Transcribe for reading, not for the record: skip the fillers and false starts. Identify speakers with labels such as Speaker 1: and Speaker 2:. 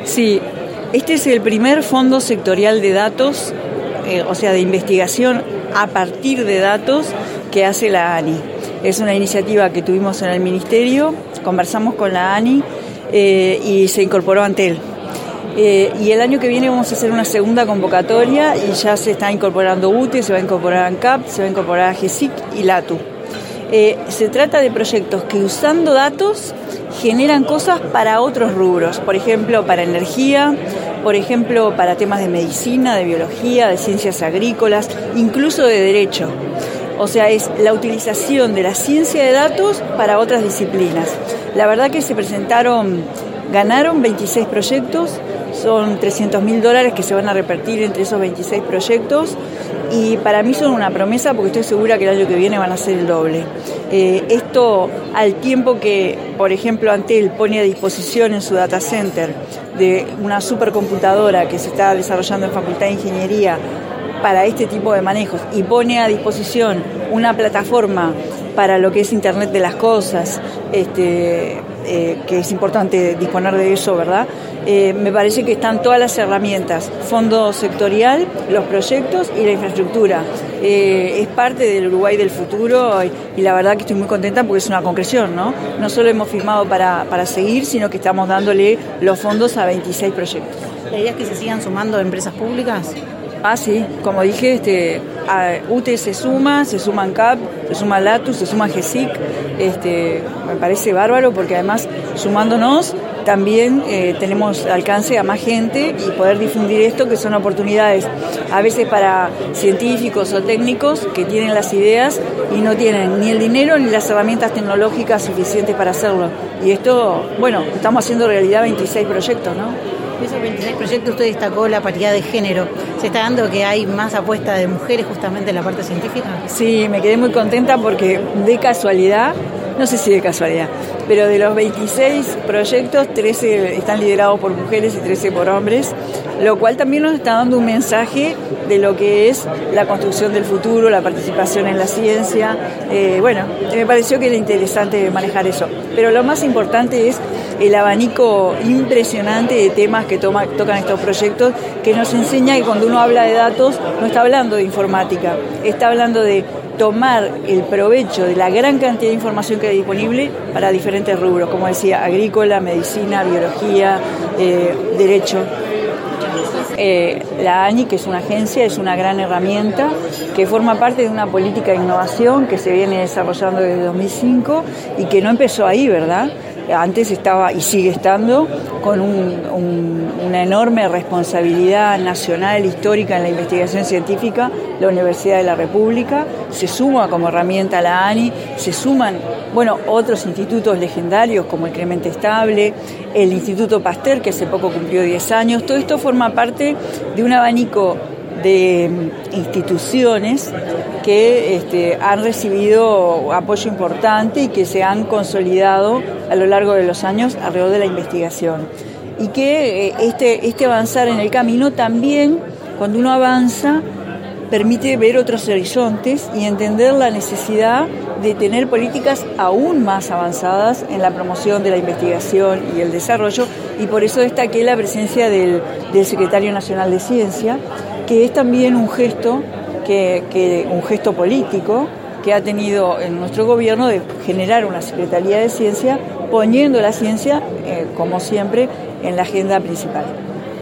Speaker 1: Sí, este es el primer fondo sectorial de datos, o sea, de investigación a partir de datos que hace la ANI. Es una iniciativa que tuvimos en el Ministerio, conversamos con la ANI y se incorporó Antel. Y el año que viene vamos a hacer una segunda convocatoria y ya se está incorporando UTE, se va a incorporar ANCAP, se va a incorporar GESIC y LATU. Se trata de proyectos que usando datos generan cosas para otros rubros, por ejemplo para energía, por ejemplo para temas de medicina, de biología, de ciencias agrícolas, incluso de derecho. O sea, es la utilización de la ciencia de datos para otras disciplinas. La verdad que ganaron 26 proyectos, son $300.000 que se van a repartir entre esos 26 proyectos y para mí son una promesa porque estoy segura que el año que viene van a ser el doble. Esto al tiempo que, por ejemplo, Antel pone a disposición en su data center de una supercomputadora que se está desarrollando en Facultad de Ingeniería para este tipo de manejos y pone a disposición una plataforma para lo que es Internet de las Cosas, que es importante disponer de eso, ¿verdad? Me parece que están todas las herramientas, fondo sectorial, los proyectos y la infraestructura. Es parte del Uruguay del futuro y la verdad que estoy muy contenta porque es una concreción, ¿no? No solo hemos firmado para seguir, sino que estamos dándole los fondos a 26 proyectos.
Speaker 2: ¿La idea es que se sigan sumando empresas públicas?
Speaker 1: Sí, como dije, UTE se suma ANCAP, se suma LATU, se suma GESIC, me parece bárbaro porque además sumándonos también tenemos alcance a más gente y poder difundir esto, que son oportunidades a veces para científicos o técnicos que tienen las ideas y no tienen ni el dinero ni las herramientas tecnológicas suficientes para hacerlo. Y esto, estamos haciendo realidad 26 proyectos, ¿no?
Speaker 2: De esos 26 proyectos usted destacó la paridad de género. ¿Se está dando que hay más apuesta de mujeres justamente en la parte científica?
Speaker 1: Sí, me quedé muy contenta porque de casualidad, no sé si de casualidad, pero de los 26 proyectos, 13 están liderados por mujeres y 13 por hombres, lo cual también nos está dando un mensaje de lo que es la construcción del futuro, la participación en la ciencia. Me pareció que era interesante manejar eso. Pero lo más importante es el abanico impresionante de temas que tocan estos proyectos, que nos enseña que cuando uno habla de datos no está hablando de informática, está hablando de tomar el provecho de la gran cantidad de información que hay disponible para diferentes rubros, como decía, agrícola, medicina, biología, derecho. La ANI, que es una agencia, es una gran herramienta que forma parte de una política de innovación que se viene desarrollando desde 2005 y que no empezó ahí, ¿verdad? Antes estaba y sigue estando con una enorme responsabilidad nacional, histórica en la investigación científica, la Universidad de la República, se suma como herramienta a la ANI, se suman, otros institutos legendarios como el Clemente Estable, el Instituto Pasteur, que hace poco cumplió 10 años, todo esto forma parte de un abanico de instituciones que han recibido apoyo importante y que se han consolidado a lo largo de los años alrededor de la investigación. Y que este avanzar en el camino también, cuando uno avanza, permite ver otros horizontes y entender la necesidad de tener políticas aún más avanzadas en la promoción de la investigación y el desarrollo, y por eso destaqué la presencia del Secretario Nacional de Ciencia, que es también un gesto político que ha tenido en nuestro gobierno de generar una Secretaría de Ciencia, poniendo la ciencia, como siempre, en la agenda principal.